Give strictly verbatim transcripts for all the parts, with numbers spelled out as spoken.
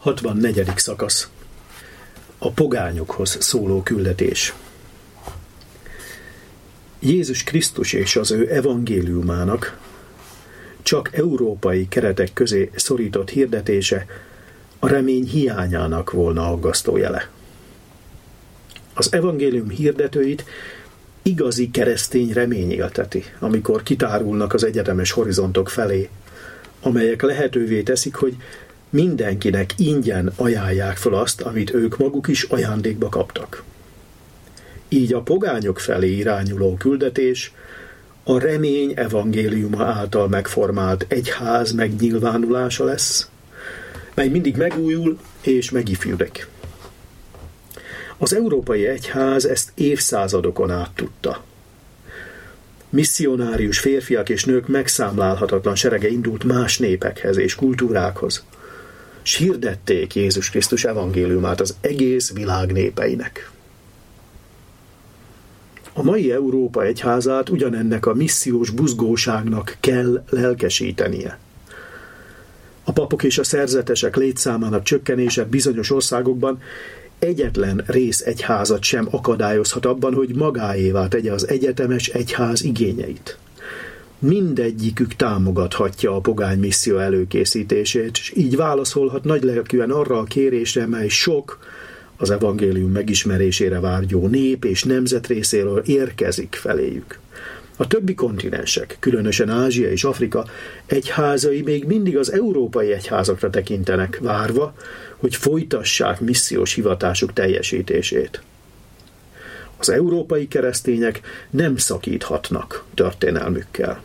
hatvannegyedik szakasz. A pogányokhoz szóló küldetés. Jézus Krisztus és az ő evangéliumának csak európai keretek közé szorított hirdetése a remény hiányának volna aggasztó jele. Az evangélium hirdetőit igazi keresztény remény élteti, amikor kitárulnak az egyetemes horizontok felé, amelyek lehetővé teszik, hogy mindenkinek ingyen ajánlják fel azt, amit ők maguk is ajándékba kaptak. Így a pogányok felé irányuló küldetés a remény evangéliuma által megformált egyház megnyilvánulása lesz, mely mindig megújul és megifjúdik. Az európai egyház ezt évszázadokon át tudta. Misszionárius férfiak és nők megszámlálhatatlan serege indult más népekhez és kultúrákhoz, s hirdették Jézus Krisztus evangéliumát az egész világ népeinek. A mai Európa egyházát ugyanennek a missziós buzgóságnak kell lelkesítenie. A papok és a szerzetesek létszámának csökkenése bizonyos országokban egyetlen részegyházat sem akadályozhat abban, hogy magáévá tegye az egyetemes egyház igényeit. Mindegyikük támogathatja a pogány misszió előkészítését, és így válaszolhat nagylelkűen arra a kérésre, mely sok az evangélium megismerésére várgyó nép és nemzet részéről érkezik feléjük. A többi kontinensek, különösen Ázsia és Afrika egyházai még mindig az európai egyházakra tekintenek, várva, hogy folytassák missziós hivatásuk teljesítését. Az európai keresztények nem szakíthatnak történelmükkel.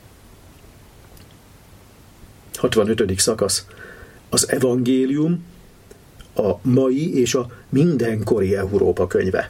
hatvannötödik szakasz. Az evangélium a mai és a mindenkori Európa könyve.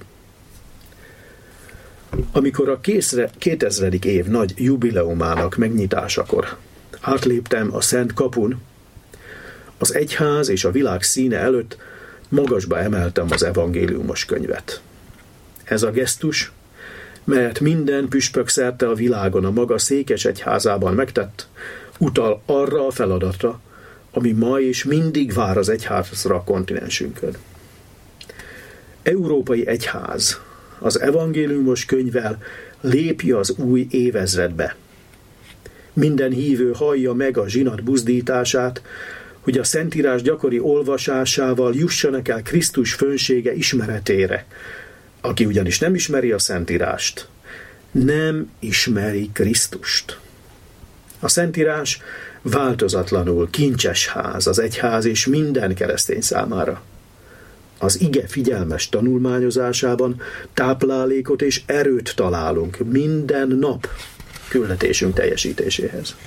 Amikor a készre, kétezredik év nagy jubileumának megnyitásakor átléptem a Szent Kapun, az egyház és a világ színe előtt magasba emeltem az evangéliumos könyvet. Ez a gesztus, melyet minden püspök szerte a világon a maga székes egyházában megtett, utal arra a feladatra, ami ma és mindig vár az egyházra a kontinensünkön. Európai egyház az evangéliumos könyvvel lépje az új évezredbe. Minden hívő hallja meg a zsinat buzdítását, hogy a Szentírás gyakori olvasásával jussanak el Krisztus fönsége ismeretére. Aki ugyanis nem ismeri a Szentírást, nem ismeri Krisztust. A Szentírás változatlanul kincses ház az egyház és minden keresztény számára. Az ige figyelmes tanulmányozásában táplálékot és erőt találunk minden nap küldetésünk teljesítéséhez.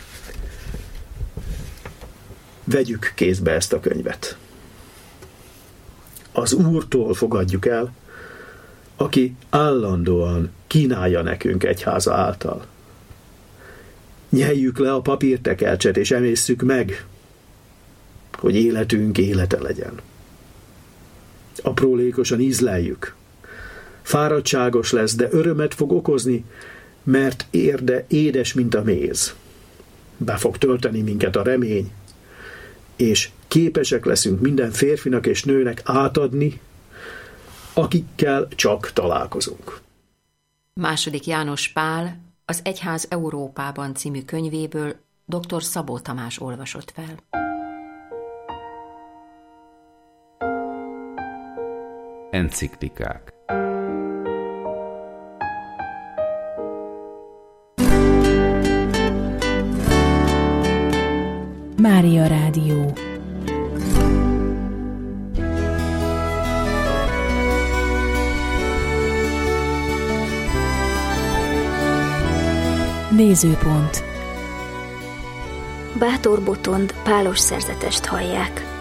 Vegyük kézbe ezt a könyvet. Az Úrtól fogadjuk el, aki állandóan kínálja nekünk egyháza által. Nyeljük le a papírtekercset és emésszük meg, hogy életünk élete legyen. Aprólékosan ízleljük. Fáradtságos lesz, de örömet fog okozni, mert érde édes, mint a méz. Be fog tölteni minket a remény, és képesek leszünk minden férfinak és nőnek átadni, akikkel csak találkozunk. Második János Pál az Egyház Európában című könyvéből dr. Szabó Tamás olvasott fel. Enciklikák. Mária Rádió. Nézőpont. Bátor Botond pálos szerzetest hallják.